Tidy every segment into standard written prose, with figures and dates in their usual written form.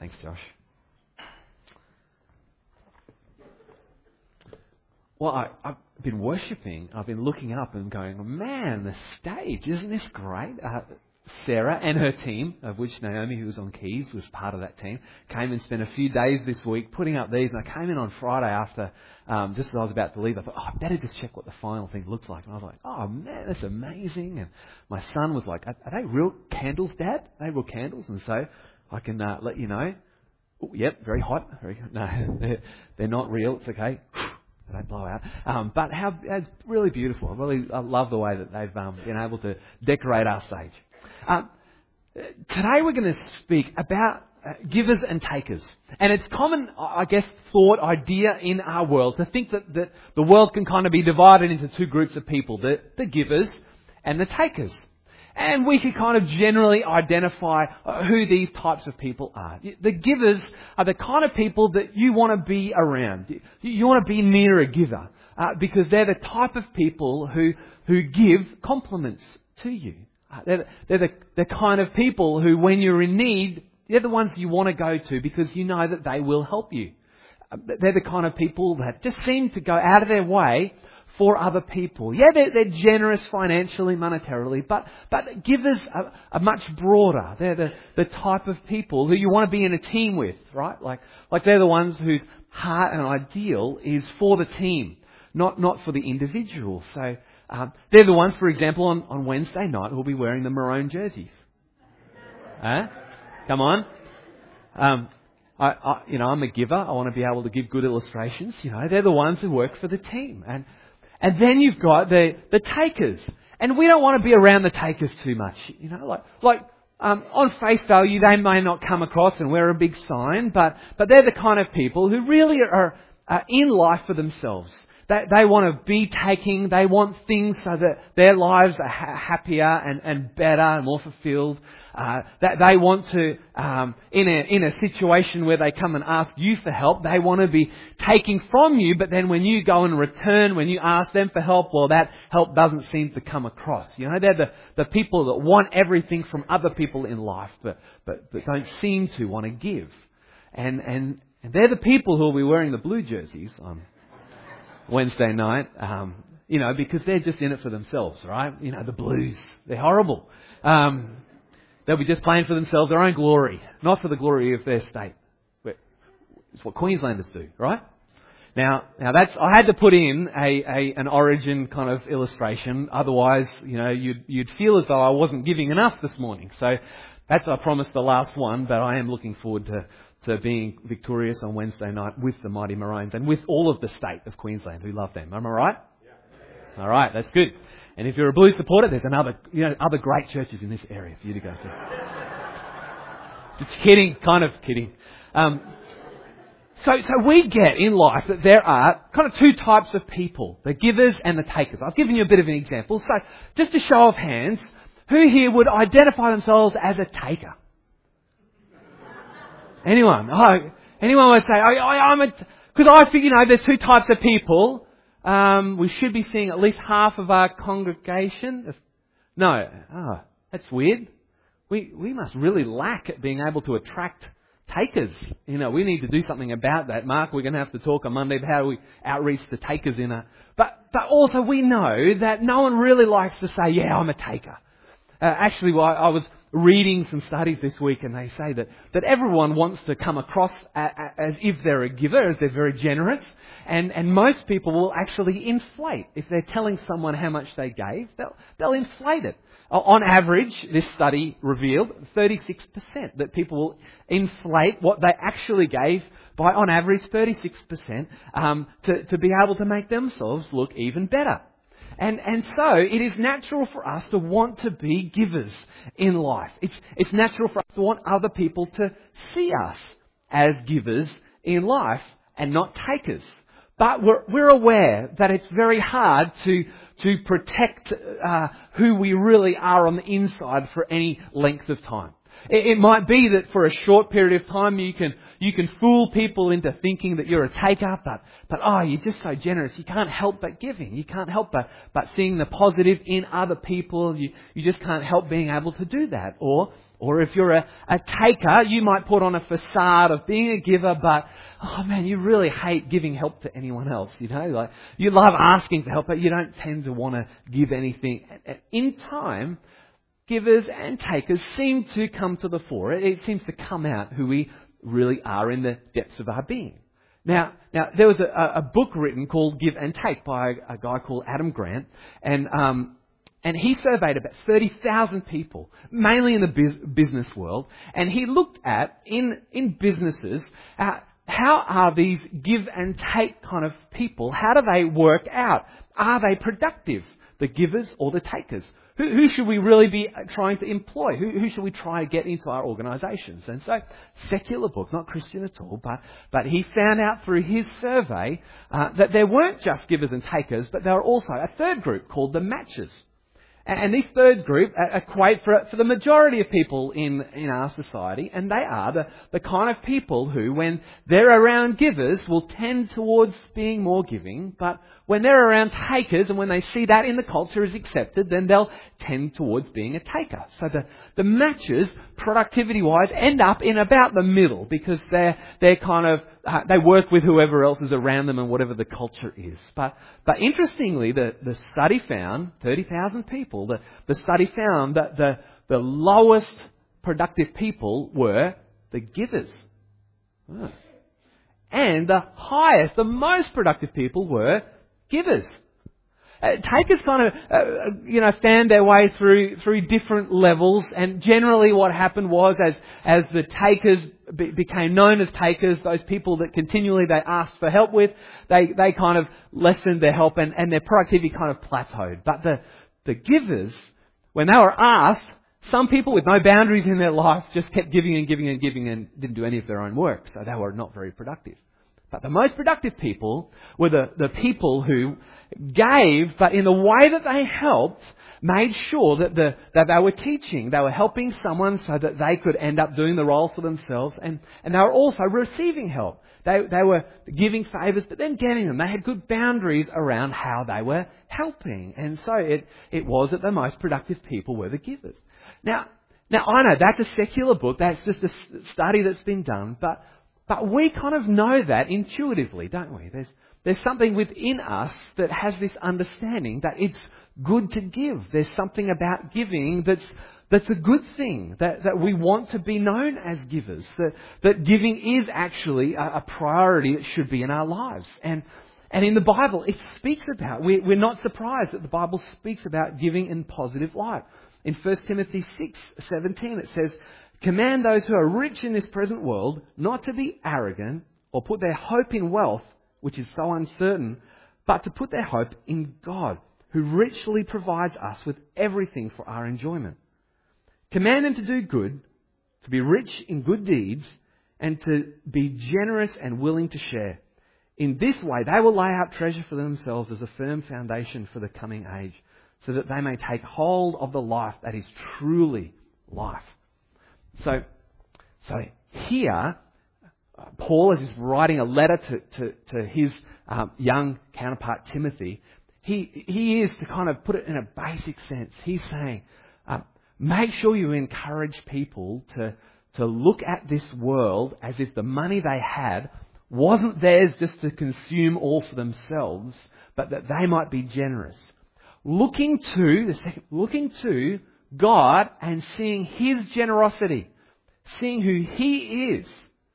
Thanks, Josh. Well, I've been worshipping. I've been looking up and going, man, the stage, isn't this great? Sarah and her team, of which Naomi, who was on keys, was part of that team, came and spent a few days this week putting up these. And I came in on Friday after, just as I was about to leave, I thought, I better just check what the final thing looks like. And I was like, oh man, that's amazing. And my son was like, are they real candles, Dad? Are they real candles? And so I can let you know. Oh, yep, very hot. No, they're not real. It's okay. They don't blow out. But it's really beautiful. I love the way that they've been able to decorate our stage. Today we're going to speak about givers and takers. And it's common, I guess, thought, idea in our world to think that the world can kind of be divided into two groups of people, the givers and the takers. And we can kind of generally identify who these types of people are. The givers are the kind of people that you want to be around. You want to be near a giver because they're the type of people who give compliments to you. They're the kind of people who, when you're in need, they're the ones you want to go to because you know that they will help you. They're the kind of people that just seem to go out of their way for other people. Yeah, they're generous financially, monetarily, but givers are much broader. They're the type of people who you want to be in a team with, right? Like they're the ones whose heart and ideal is for the team, not for the individual. So they're the ones, for example, on Wednesday night who'll be wearing the maroon jerseys. Come on. I'm a giver. I want to be able to give good illustrations. They're the ones who work for the team. And then you've got the takers. And we don't want to be around the takers too much. On face value, they may not come across and wear a big sign, but they're the kind of people who really are in life for themselves. They want to be taking, they want things so that their lives are happier and better and more fulfilled. That they want to, in a situation where they come and ask you for help, they want to be taking from you, but then when you go and return, when you ask them for help, well, that help doesn't seem to come across. They're the people that want everything from other people in life, but don't seem to want to give. And they're the people who will be wearing the blue jerseys on Wednesday night, because they're just in it for themselves, right? The Blues, they're horrible. They'll be just playing for themselves, their own glory, not for the glory of their state. It's what Queenslanders do, right? Now I had to put in an origin kind of illustration. Otherwise, you'd feel as though I wasn't giving enough this morning. So that's, I promised, the last one, but I am looking forward to being victorious on Wednesday night with the Mighty Maroons and with all of the state of Queensland who love them. Am I right? Yeah. All right, that's good. And if you're a Blues supporter, there's other great churches in this area for you to go to. Just kidding, kind of kidding. So we get in life that there are kind of two types of people, the givers and the takers. I've given you a bit of an example. So just a show of hands, who here would identify themselves as a taker? Anyone? Anyone would say, because I think, there's two types of people. We should be seeing at least half of our congregation. No. That's weird. We must really lack at being able to attract takers. We need to do something about that. Mark, we're going to have to talk on Monday about how we outreach the takers in a... But also we know that no one really likes to say, yeah, I'm a taker. Actually, I was reading some studies this week and they say that everyone wants to come across as if they're a giver, as they're very generous. And most people will actually inflate. If they're telling someone how much they gave, they'll inflate it. On average, this study revealed 36% that people will inflate what they actually gave by, on average, 36% to be able to make themselves look even better. And so it is natural for us to want to be givers in life. It's natural for us to want other people to see us as givers in life and not takers. But we're aware that it's very hard to protect who we really are on the inside for any length of time. It might be that for a short period of time you You can fool people into thinking that you're a taker, but you're just so generous. You can't help but giving. You can't help but seeing the positive in other people. You just can't help being able to do that. Or if you're a taker, you might put on a facade of being a giver, but, oh man, you really hate giving help to anyone else, Like, you love asking for help, but you don't tend to want to give anything. In time, givers and takers seem to come to the fore. It seems to come out who we really are in the depths of our being. Now there was a book written called Give and Take by a guy called Adam Grant, and he surveyed about 30,000 people, mainly in the business world, and he looked at, in businesses, how are these give and take kind of people, how do they work out? Are they productive, the givers or the takers? Who should we really be trying to employ? Who should we try to get into our organisations? And so, secular book, not Christian at all, but he found out through his survey that there weren't just givers and takers, but there were also a third group called the matchers. And this third group equate for the majority of people in our society, and they are the kind of people who, when they're around givers, will tend towards being more giving, but when they're around takers, and when they see that in the culture is accepted, then they'll tend towards being a taker. So the matches, productivity-wise, end up in about the middle, because they're kind of, they work with whoever else is around them and whatever the culture is. But interestingly, the study found, 30,000 people, the study found that the lowest productive people were the givers. And the highest, the most productive people were givers. Takers kind of, found their way through different levels, and generally what happened was, as the takers became known as takers, those people that continually they asked for help with, they kind of lessened their help, and their productivity kind of plateaued. But the givers, when they were asked, some people with no boundaries in their life just kept giving and giving and giving and didn't do any of their own work, so they were not very productive. But the most productive people were the people who gave, but in the way that they helped, made sure that they were teaching, they were helping someone so that they could end up doing the role for themselves, and they were also receiving help. They were giving favours, but then getting them. They had good boundaries around how they were helping. And so it was that the most productive people were the givers. Now I know that's a secular book, that's just a study that's been done, but we kind of know that intuitively, don't we? There's something within us that has this understanding that it's good to give. There's something about giving that's a good thing, that we want to be known as givers, that giving is actually a priority that should be in our lives. And in the Bible, it speaks about, we're not surprised that the Bible speaks about giving in positive light. In 1 Timothy 6:17 it says, "Command those who are rich in this present world not to be arrogant or put their hope in wealth, which is so uncertain, but to put their hope in God, who richly provides us with everything for our enjoyment. Command them to do good, to be rich in good deeds, and to be generous and willing to share. In this way they will lay out treasure for themselves as a firm foundation for the coming age, so that they may take hold of the life that is truly life." So here, Paul, as he's writing a letter to his young counterpart Timothy, he is, to kind of put it in a basic sense, he's saying, make sure you encourage people to look at this world as if the money they had wasn't theirs just to consume all for themselves, but that they might be generous. Looking to God and seeing His generosity, seeing who He is.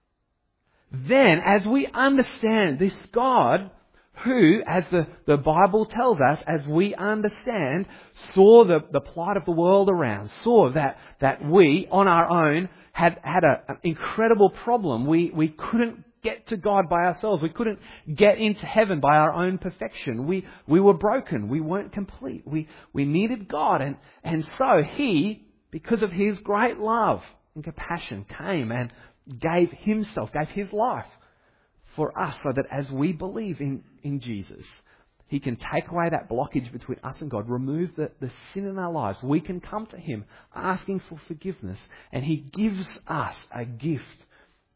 Then, as we understand this God who, as the Bible tells us, as we understand, saw the plight of the world around, saw that we, on our own, had an incredible problem. We couldn't get to God by ourselves. We couldn't get into heaven by our own perfection. We were broken. We weren't complete. We needed God. And so He, because of His great love and compassion, came and gave Himself, gave His life for us, so that as we believe in Jesus, He can take away that blockage between us and God, remove the sin in our lives. We can come to Him asking for forgiveness, and He gives us a gift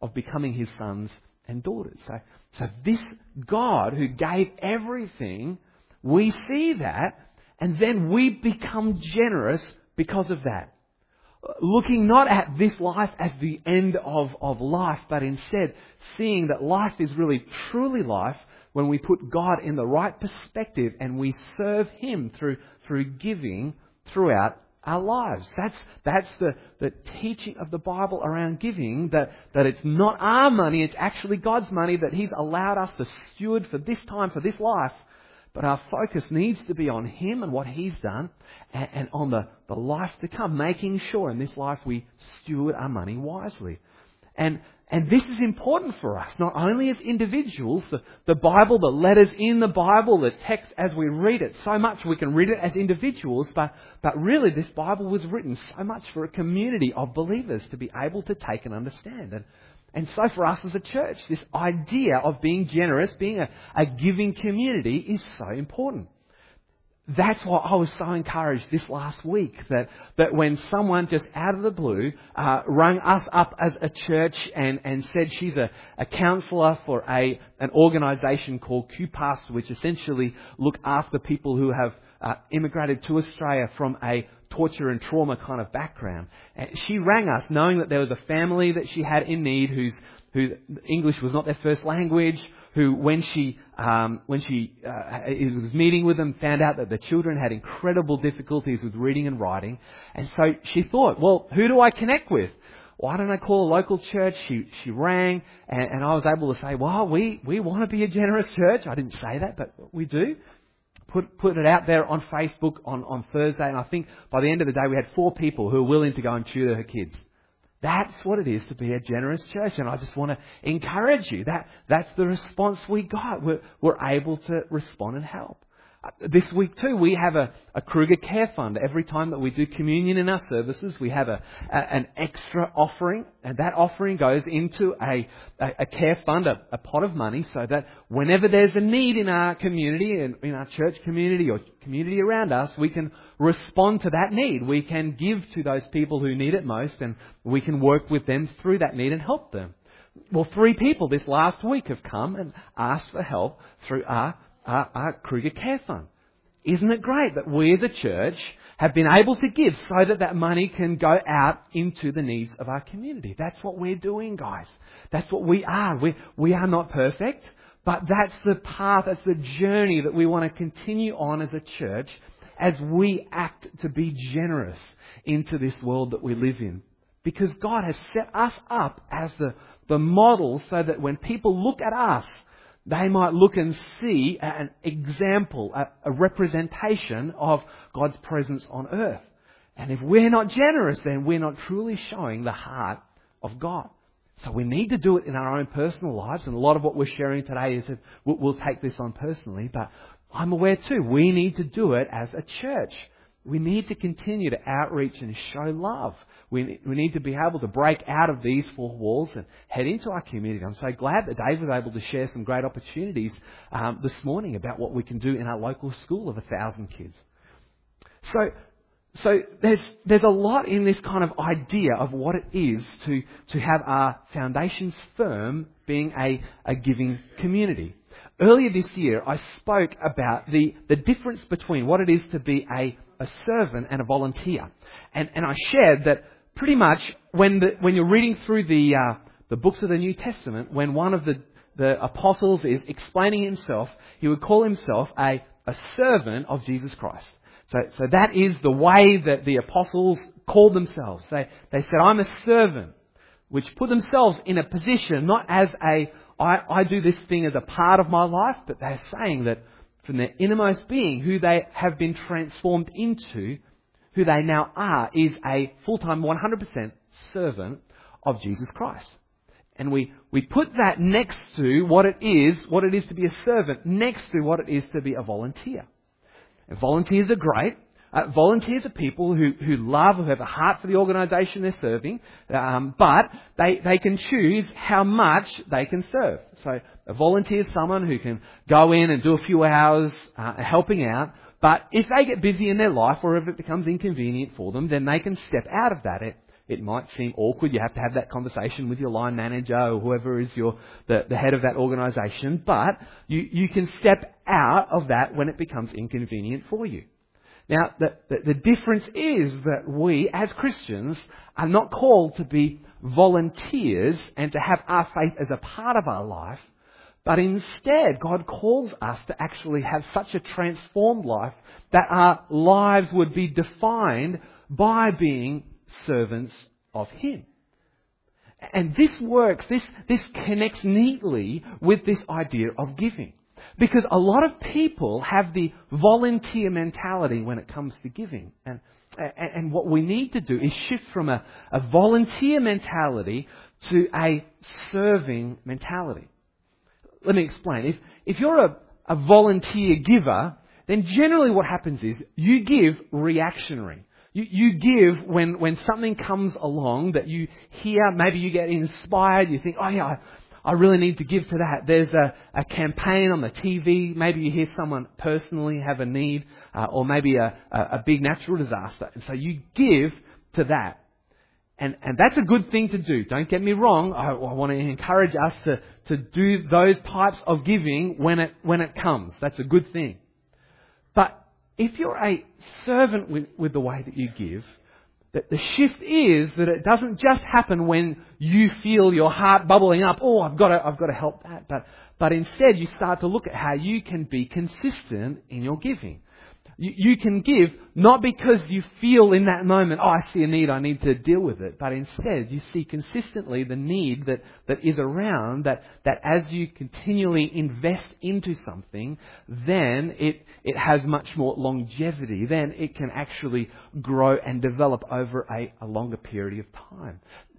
of becoming His sons and daughters. So this God who gave everything, we see that, and then we become generous because of that. Looking not at this life as the end of life, but instead seeing that life is really truly life when we put God in the right perspective and we serve Him through giving throughout our lives. That's the teaching of the Bible around giving, that it's not our money, it's actually God's money that He's allowed us to steward for this time, for this life. But our focus needs to be on Him and what He's done, and on the life to come, making sure in this life we steward our money wisely. And this is important for us, not only as individuals, the Bible, the letters in the Bible, the text as we read it, so much we can read it as individuals, but really this Bible was written so much for a community of believers to be able to take and understand. And so for us as a church, this idea of being generous, being a giving community is so important. That's why I was so encouraged this last week that when someone just out of the blue rang us up as a church and said she's a counsellor for an organisation called QPAS, which essentially look after people who have immigrated to Australia from a torture and trauma kind of background. And she rang us knowing that there was a family that she had in need who English was not their first language, who when she was meeting with them, found out that the children had incredible difficulties with reading and writing. And so she thought, well, who do I connect with? Why don't I call a local church? She rang, and I was able to say, well, we want to be a generous church. I didn't say that, but we do. Put it out there on Facebook on Thursday, and I think by the end of the day we had 4 people who were willing to go and tutor her kids. That's what it is to be a generous church, and I just want to encourage you. That's the response we got. We're able to respond and help. This week too, we have a Kruger Care Fund. Every time that we do communion in our services, we have an extra offering, and that offering goes into a care fund, a pot of money, so that whenever there's a need in our community, in our church community or community around us, we can respond to that need. We can give to those people who need it most, and we can work with them through that need and help them. Well, 3 people this last week have come and asked for help through our Kruger Care Fund. Isn't it great that we as a church have been able to give so that money can go out into the needs of our community? That's what we're doing, guys. That's what we are. We are not perfect, but that's the path, that's the journey that we want to continue on as a church as we act to be generous into this world that we live in. Because God has set us up as the model so that when people look at us, they might look and see an example, a representation of God's presence on earth. And if we're not generous, then we're not truly showing the heart of God. So we need to do it in our own personal lives. And a lot of what we're sharing today is that we'll take this on personally. But I'm aware too, we need to do it as a church. We need to continue to outreach and show love. We need to be able to break out of these 4 walls and head into our community. I'm so glad that Dave was able to share some great opportunities this morning about what we can do in our local school of 1,000 kids. So there's a lot in this kind of idea of what it is to have our foundations firm, being a giving community. Earlier this year, I spoke about the difference between what it is to be a servant and a volunteer. And I shared that pretty much when you're reading through the books of the New Testament, when one of the apostles is explaining himself, he would call himself a servant of Jesus Christ. So that is the way that the apostles called themselves. They said, I'm a servant, which put themselves in a position not as I do this thing as a part of my life, but they're saying that from their innermost being, who they have been transformed into, who they now are, is a full-time 100% servant of Jesus Christ. And we put that next to what it is to be a servant, next to what it is to be a volunteer. And volunteers are great. Volunteers are people who love, who have a heart for the organisation they're serving, but they can choose how much they can serve. So a volunteer is someone who can go in and do a few hours helping out, but if they get busy in their life or if it becomes inconvenient for them, then they can step out of that. It might seem awkward. You have to have that conversation with your line manager or whoever is the head of that organisation. But you can step out of that when it becomes inconvenient for you. Now, the difference is that we, as Christians, are not called to be volunteers and to have our faith as a part of our life, but instead, God calls us to actually have such a transformed life that our lives would be defined by being servants of Him. And this works, this connects neatly with this idea of giving. Because a lot of people have the volunteer mentality when it comes to giving. And what we need to do is shift from a volunteer mentality to a serving mentality. Let me explain. If you're a volunteer giver, then generally what happens is you give reactionary. You give when something comes along that you hear, maybe you get inspired, you think, oh yeah, I really need to give to that. There's a campaign on the TV, maybe you hear someone personally have a need, or maybe a big natural disaster. And so you give to that. And that's a good thing to do. Don't get me wrong. I want to encourage us to do those types of giving when it comes. That's a good thing. But if you're a servant with the way that you give, the shift is that it doesn't just happen when you feel your heart bubbling up. Oh, I've got to help that. But instead, you start to look at how you can be consistent in your giving. You can give not because you feel in that moment, oh, I see a need, I need to deal with it. But instead, you see consistently the need that is around, that as you continually invest into something, then it has much more longevity. Then it can actually grow and develop over a longer period of time.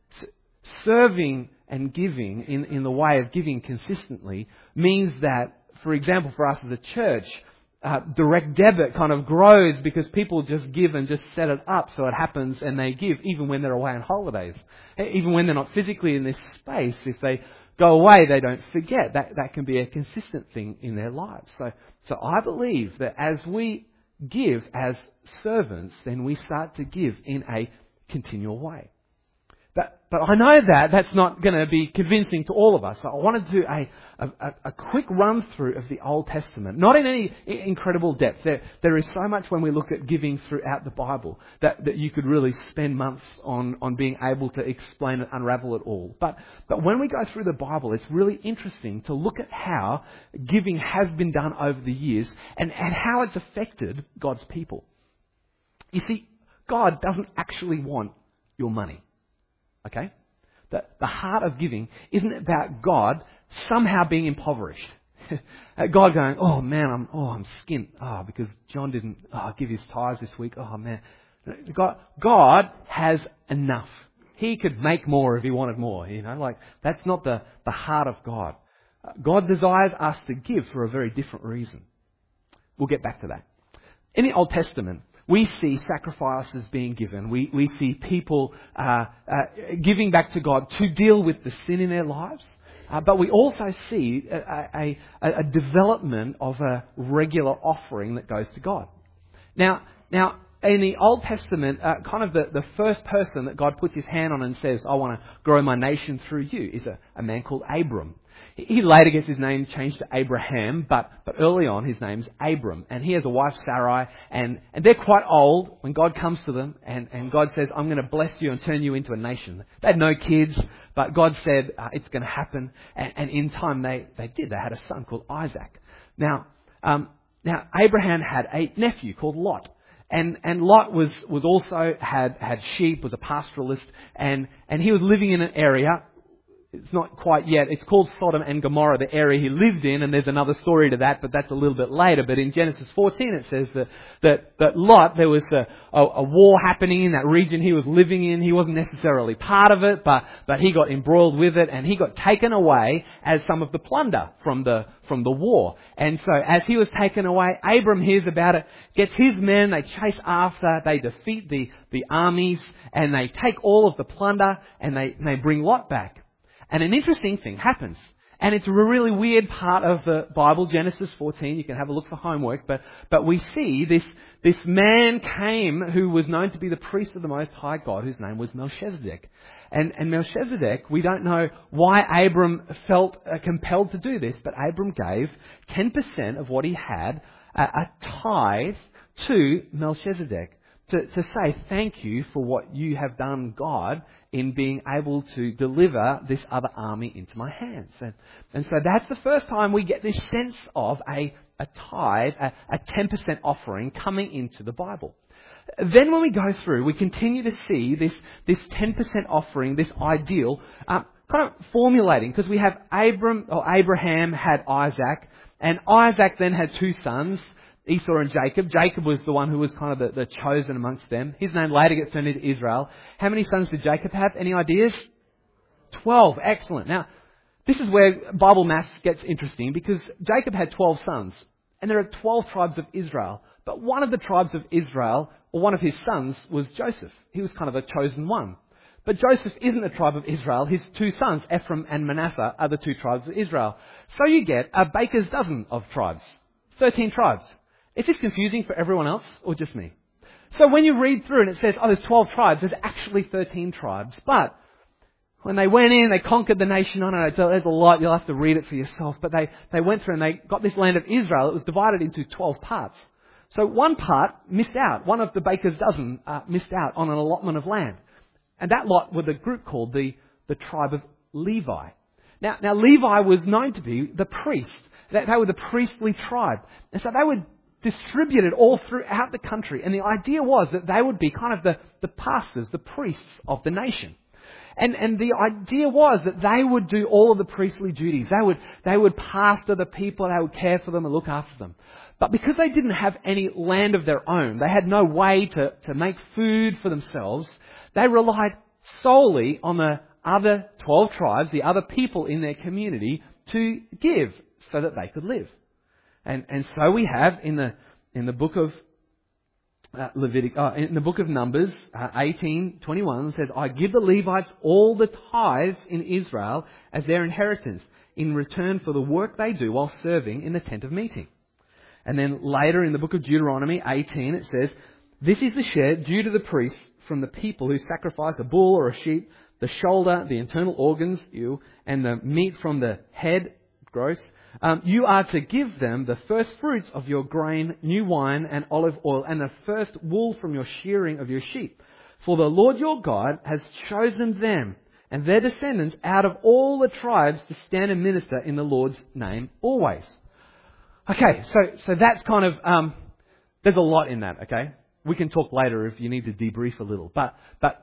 Serving and giving in the way of giving consistently means that, for example, for us as a church, direct debit kind of grows because people just give and just set it up so it happens and they give even when they're away on holidays. Even when they're not physically in this space, if they go away, they don't forget. That can be a consistent thing in their lives. So I believe that as we give as servants, then we start to give in a continual way. But I know that's not going to be convincing to all of us. So I want to do a quick run through of the Old Testament. Not in any incredible depth. There is so much when we look at giving throughout the Bible that you could really spend months on being able to explain it, unravel it all. But when we go through the Bible, it's really interesting to look at how giving has been done over the years and how it's affected God's people. You see, God doesn't actually want your money. Okay? The heart of giving isn't about God somehow being impoverished. God going, oh man, I'm skint. Because John didn't give his tithes this week. Oh man. God has enough. He could make more if he wanted more. That's not the heart of God. God desires us to give for a very different reason. We'll get back to that. In the Old Testament, we see sacrifices being given. We see people giving back to God to deal with the sin in their lives. But we also see a development of a regular offering that goes to God. Now, in the Old Testament, kind of the first person that God puts his hand on and says, I want to grow my nation through you, is a man called Abram. He later gets his name changed to Abraham, but early on his name's Abram. And he has a wife, Sarai, and they're quite old when God comes to them, and God says, I'm going to bless you and turn you into a nation. They had no kids, but God said, it's going to happen. And in time they did. They had a son called Isaac. Now Abraham had a nephew called Lot. And Lot was also had sheep, was a pastoralist, and he was living in an area. It's not quite yet. It's called Sodom and Gomorrah, the area he lived in, and there's another story to that, but that's a little bit later. But in Genesis 14 it says that Lot, there was a war happening in that region he was living in. He wasn't necessarily part of it, but he got embroiled with it, and he got taken away as some of the plunder from the war. And so as he was taken away, Abram hears about it, gets his men, they chase after, they defeat the armies, and they take all of the plunder, and they bring Lot back. And an interesting thing happens. And it's a really weird part of the Bible, Genesis 14. You can have a look for homework. But we see this man came who was known to be the priest of the Most High God, whose name was Melchizedek. And Melchizedek, we don't know why Abram felt compelled to do this, but Abram gave 10% of what he had, a tithe, to Melchizedek. To say thank you for what you have done, God, in being able to deliver this other army into my hands. And so that's the first time we get this sense of a tithe, a 10% offering coming into the Bible. Then when we go through, we continue to see this 10% offering, this ideal, kind of formulating, because we have Abraham had Isaac, and Isaac then had two sons, Esau and Jacob. Jacob was the one who was kind of the chosen amongst them. His name later gets turned into Israel. How many sons did Jacob have? Any ideas? 12. Excellent. Now, this is where Bible maths gets interesting, because Jacob had 12 sons, and there are 12 tribes of Israel. But one of the tribes of Israel, or one of his sons, was Joseph. He was kind of a chosen one. But Joseph isn't a tribe of Israel. His two sons, Ephraim and Manasseh, are the two tribes of Israel. So you get a baker's dozen of tribes. 13 tribes. Is this confusing for everyone else or just me? So when you read through and it says, there's 12 tribes, there's actually 13 tribes. But when they went in, they conquered the nation. I don't know, there's a lot, you'll have to read it for yourself. But they went through and they got this land of Israel. It was divided into 12 parts. So one part missed out. One of the baker's dozen missed out on an allotment of land. And that lot were the group called the tribe of Levi. Now Levi was known to be the priest. They were the priestly tribe. And so they were distributed all throughout the country. And the idea was that they would be kind of the pastors, the priests of the nation. And the idea was that they would do all of the priestly duties. They would pastor the people, they would care for them and look after them. But because they didn't have any land of their own, they had no way to make food for themselves, they relied solely on the other 12 tribes, the other people in their community, to give so that they could live. And so we have in the book of in the book of Numbers 18:21 says, I give the Levites all the tithes in Israel as their inheritance in return for the work they do while serving in the tent of meeting. And then later in the book of Deuteronomy 18 it says, this is the share due to the priests from the people who sacrifice a bull or a sheep, the shoulder, the internal organs, and the meat from the head, gross. You are to give them the first fruits of your grain, new wine and olive oil, and the first wool from your shearing of your sheep. For the Lord your God has chosen them and their descendants out of all the tribes to stand and minister in the Lord's name always. Okay, so that's kind of, there's a lot in that, okay? We can talk later if you need to debrief a little. But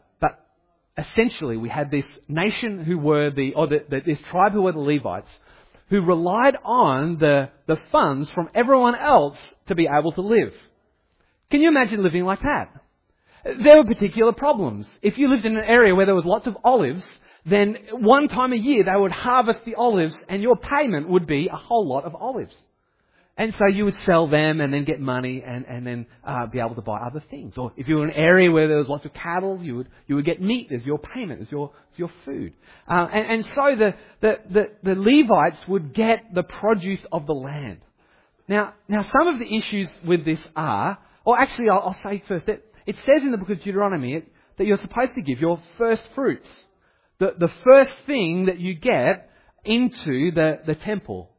essentially we had this nation who were this tribe who were the Levites, who relied on the funds from everyone else to be able to live. Can you imagine living like that? There were particular problems. If you lived in an area where there was lots of olives, then one time a year they would harvest the olives and your payment would be a whole lot of olives. And so you would sell them and then get money and then be able to buy other things. Or if you were in an area where there was lots of cattle, you would get meat as your payment, as your food. And so the Levites would get the produce of the land. Now some of the issues with this are, or actually I'll say first that it says in the book of Deuteronomy that you're supposed to give your first fruits, the first thing that you get into the temple.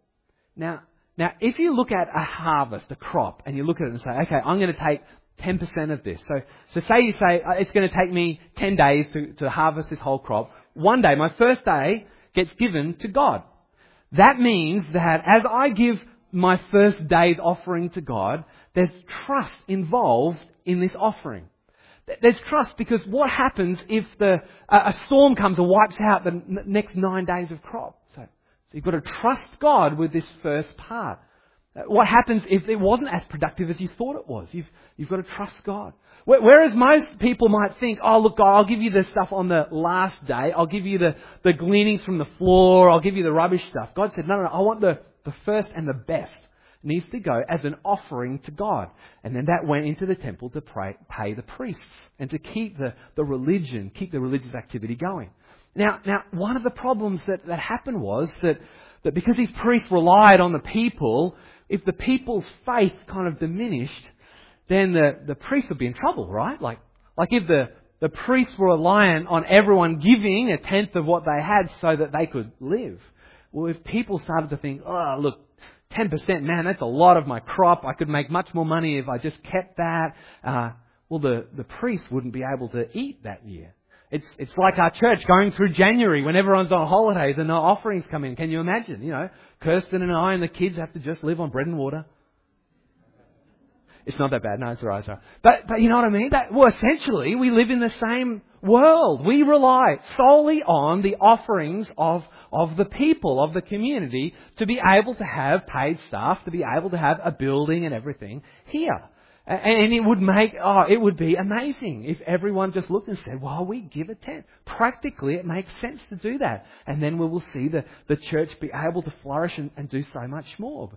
Now, if you look at a harvest, a crop, and you look at it and say, okay, I'm going to take 10% of this. So say you say, it's going to take me 10 days to harvest this whole crop. One day, my first day, gets given to God. That means that as I give my first day's offering to God, there's trust involved in this offering. There's trust because what happens if a storm comes and wipes out the next 9 days of crop? So you've got to trust God with this first part. What happens if it wasn't as productive as you thought it was? You've got to trust God. Whereas most people might think, oh look God, I'll give you the stuff on the last day. I'll give you the gleanings from the floor. I'll give you the rubbish stuff. God said, no, I want the first and the best. It needs to go as an offering to God. And then that went into the temple to pay the priests and to keep the religious activity going. Now, one of the problems that happened was that because these priests relied on the people, if the people's faith kind of diminished, then the priests would be in trouble, right? Like if the priests were reliant on everyone giving a tenth of what they had so that they could live. Well, if people started to think, oh, look, 10%, man, that's a lot of my crop. I could make much more money if I just kept that. Well, the priests wouldn't be able to eat that year. It's like our church going through January when everyone's on holidays and no offerings come in. Can you imagine? You know, Kirsten and I and the kids have to just live on bread and water. It's not that bad. No, it's all right. But you know what I mean? Essentially, we live in the same world. We rely solely on the offerings of the people, of the community, to be able to have paid staff, to be able to have a building and everything here. And it would be amazing if everyone just looked and said, well, we give a tenth. Practically, it makes sense to do that. And then we will see the church be able to flourish and do so much more.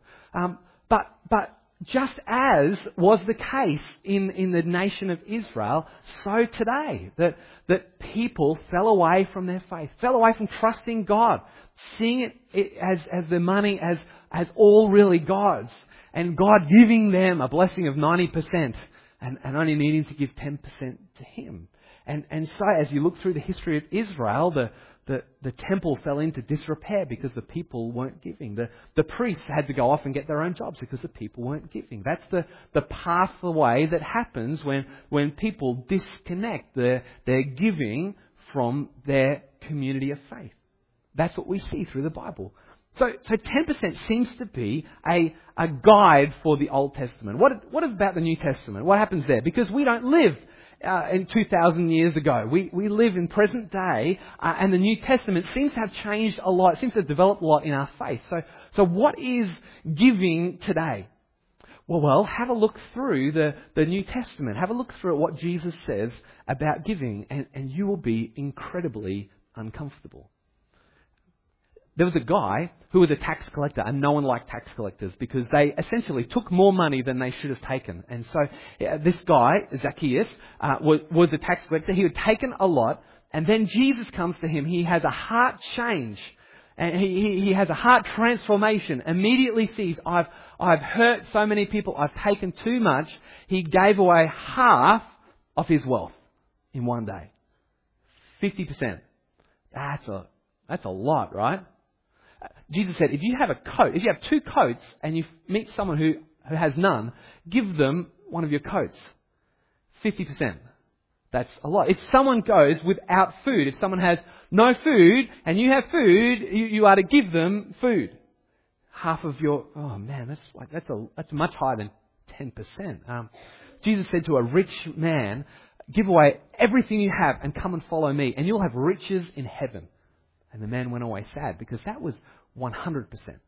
But just as was the case in the nation of Israel, so today, that people fell away from their faith, fell away from trusting God, seeing it as the money as all really God's, and God giving them a blessing of 90% and only needing to give 10% to Him. And so as you look through the history of Israel, the temple fell into disrepair because the people weren't giving. The priests had to go off and get their own jobs because the people weren't giving. That's the pathway that happens when people disconnect their giving from their community of faith. That's what we see through the Bible. So 10% seems to be a guide for the Old Testament. What about the New Testament? What happens there? Because we don't live in 2,000 years ago. We live in present day, and the New Testament seems to have changed a lot. It seems to have developed a lot in our faith. So what is giving today? Well, have a look through the New Testament. Have a look through what Jesus says about giving, and you will be incredibly uncomfortable. There was a guy who was a tax collector, and no one liked tax collectors because they essentially took more money than they should have taken. And so this guy, Zacchaeus, was a tax collector. He had taken a lot, and then Jesus comes to him. He has a heart change, and he has a heart transformation. Immediately sees, I've hurt so many people. I've taken too much. He gave away half of his wealth in one day. 50%. That's a lot, right? Jesus said, if you have two coats and you meet someone who has none, give them one of your coats. 50%. That's a lot. If someone goes without food, if someone has no food and you have food, you are to give them food. Half of your, oh man, that's much higher than 10%. Jesus said to a rich man, give away everything you have and come and follow me, and you'll have riches in heaven. And the man went away sad because that was 100%.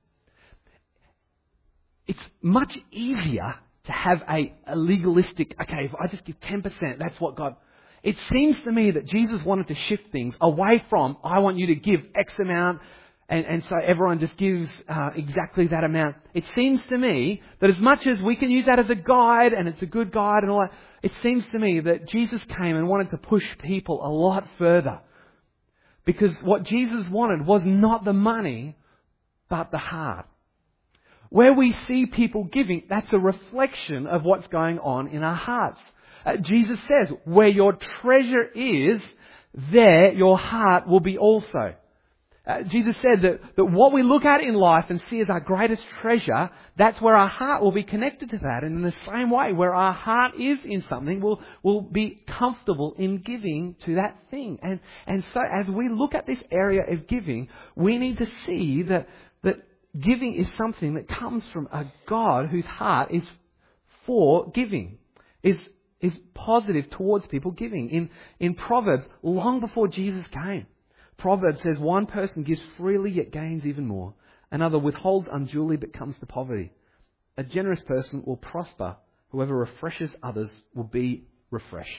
It's much easier to have a legalistic, okay, if I just give 10%, that's what God... It seems to me that Jesus wanted to shift things away from, I want you to give X amount, and so everyone just gives exactly that amount. It seems to me that as much as we can use that as a guide, and it's a good guide and all that, it seems to me that Jesus came and wanted to push people a lot further. Because what Jesus wanted was not the money, but the heart. Where we see people giving, that's a reflection of what's going on in our hearts. Jesus says, where your treasure is, there your heart will be also. Jesus said that what we look at in life and see as our greatest treasure, that's where our heart will be connected to that. And in the same way, where our heart is in something, we'll be comfortable in giving to that thing. And so as we look at this area of giving, we need to see that giving is something that comes from a God whose heart is for giving, is positive towards people giving. In Proverbs, long before Jesus came, Proverbs says one person gives freely yet gains even more. Another withholds unduly but comes to poverty. A generous person will prosper. Whoever refreshes others will be refreshed.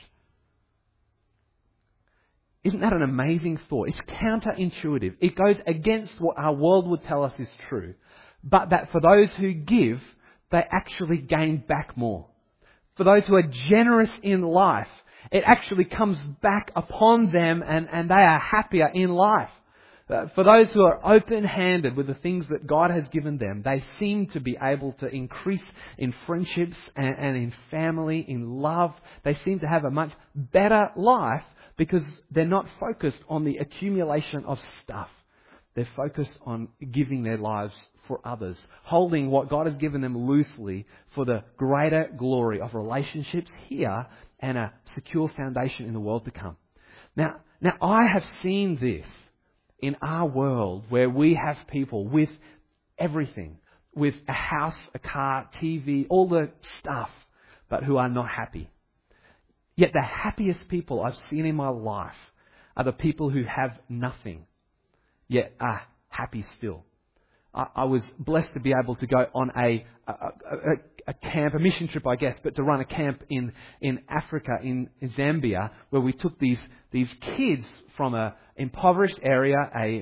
Isn't that an amazing thought? It's counterintuitive. It goes against what our world would tell us is true. But that for those who give, they actually gain back more. For those who are generous in life It actually comes back upon them and they are happier in life. For those who are open-handed with the things that God has given them, they seem to be able to increase in friendships and in family, in love. They seem to have a much better life because they're not focused on the accumulation of stuff. They're focused on giving their lives for others, holding what God has given them loosely for the greater glory of relationships here and a secure foundation in the world to come. Now I have seen this in our world where we have people with everything, with a house, a car, TV, all the stuff, but who are not happy. Yet the happiest people I've seen in my life are the people who have nothing, yet are happy still. I was blessed to be able to go on a camp, a mission trip, I guess, but to run a camp in Africa, in Zambia, where we took these kids from a impoverished area,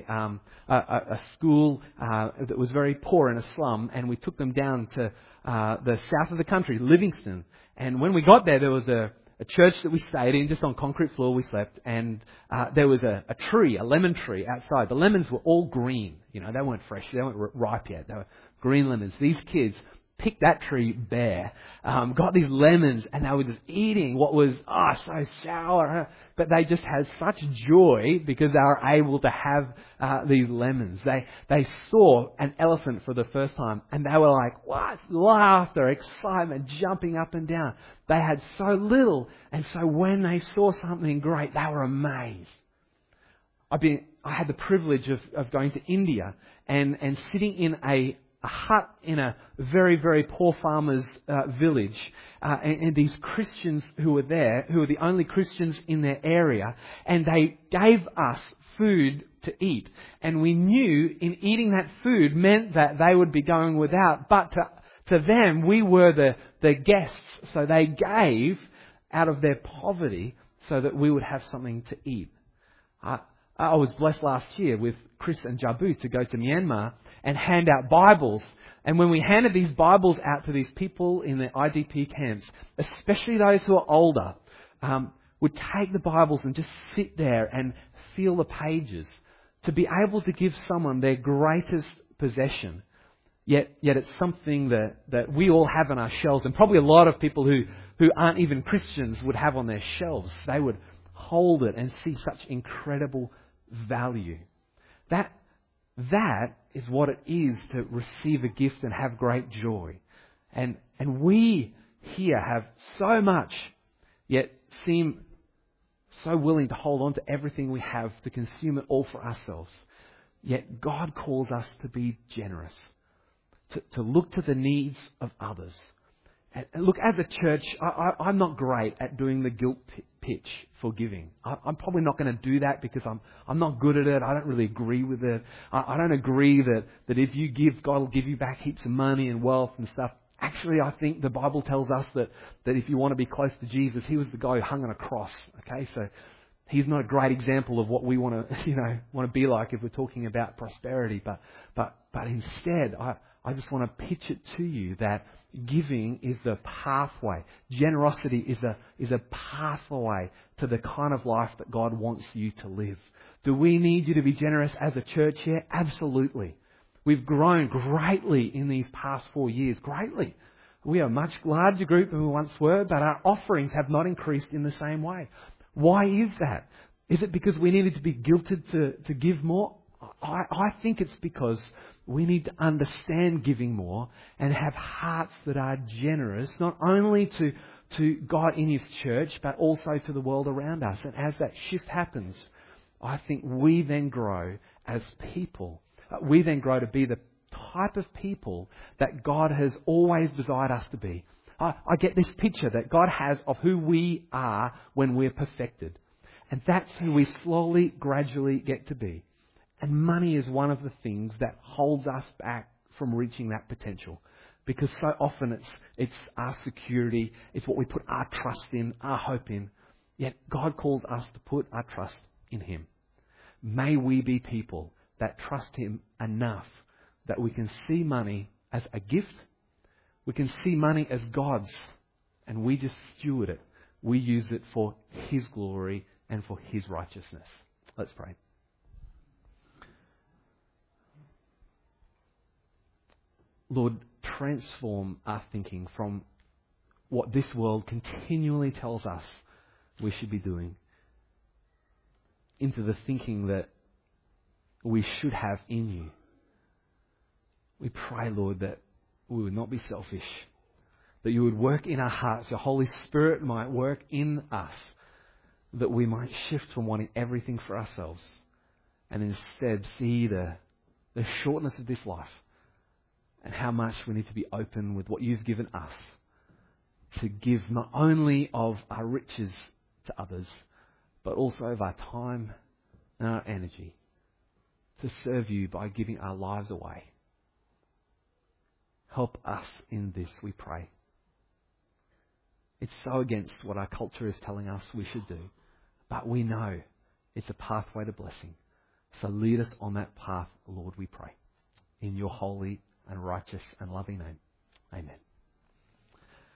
a school that was very poor in a slum, and we took them down to the south of the country, Livingstone. And when we got there, there was a church that we stayed in, just on concrete floor we slept, and there was a tree, a lemon tree outside. The lemons were all green. You know, they weren't fresh, they weren't ripe yet. They were green lemons. These kids picked that tree bare, got these lemons, and they were just eating what was so sour. But they just had such joy because they were able to have these lemons. They saw an elephant for the first time, and they were like, what? Laughter, excitement, jumping up and down. They had so little, and so when they saw something great, they were amazed. I had the privilege of going to India and sitting in a hut in a very, very poor farmer's village, and these Christians who were there, who were the only Christians in their area, and they gave us food to eat. And we knew in eating that food meant that they would be going without, but to them we were the guests, so they gave out of their poverty so that we would have something to eat. I was blessed last year with Chris and Jabu to go to Myanmar and hand out Bibles. And when we handed these Bibles out to these people in the IDP camps, especially those who are older, would take the Bibles and just sit there and feel the pages, to be able to give someone their greatest possession. Yet it's something that we all have on our shelves, and probably a lot of people who aren't even Christians would have on their shelves. They would hold it and see such incredible value. That is what it is to receive a gift and have great joy. And we here have so much, yet seem so willing to hold on to everything we have, to consume it all for ourselves. Yet God calls us to be generous, to look to the needs of others. And look, as a church, I'm not great at doing the guilt pitch for giving. I'm probably not going to do that because I'm not good at it. I don't really agree with it. I don't agree that if you give, God will give you back heaps of money and wealth and stuff. Actually, I think the Bible tells us that if you want to be close to Jesus, He was the guy who hung on a cross. Okay, so He's not a great example of what we want to be like if we're talking about prosperity. But instead, I just want to pitch it to you that giving is the pathway. Generosity is a pathway to the kind of life that God wants you to live. Do we need you to be generous as a church here? Absolutely. We've grown greatly in these past 4 years. Greatly. We are a much larger group than we once were, but our offerings have not increased in the same way. Why is that? Is it because we needed to be guilted to give more? I think it's because we need to understand giving more and have hearts that are generous, not only to God in His church, but also to the world around us. And as that shift happens, I think we then grow as people. We then grow to be the type of people that God has always desired us to be. I get this picture that God has of who we are when we're perfected. And that's who we slowly, gradually get to be. And money is one of the things that holds us back from reaching that potential. Because so often it's our security, it's what we put our trust in, our hope in. Yet God calls us to put our trust in Him. May we be people that trust Him enough that we can see money as a gift. We can see money as God's, and we just steward it we use it for His glory and for His righteousness. Let's pray. Lord, transform our thinking from what this world continually tells us we should be doing into the thinking that we should have in you. We pray, Lord, that we would not be selfish, that you would work in our hearts, your Holy Spirit might work in us, that we might shift from wanting everything for ourselves and instead see the shortness of this life and how much we need to be open with what you've given us to give not only of our riches to others, but also of our time and our energy to serve you by giving our lives away. Help us in this, we pray. It's so against what our culture is telling us we should do, but we know it's a pathway to blessing. So lead us on that path, Lord, we pray. In your holy and righteous and loving name. Amen.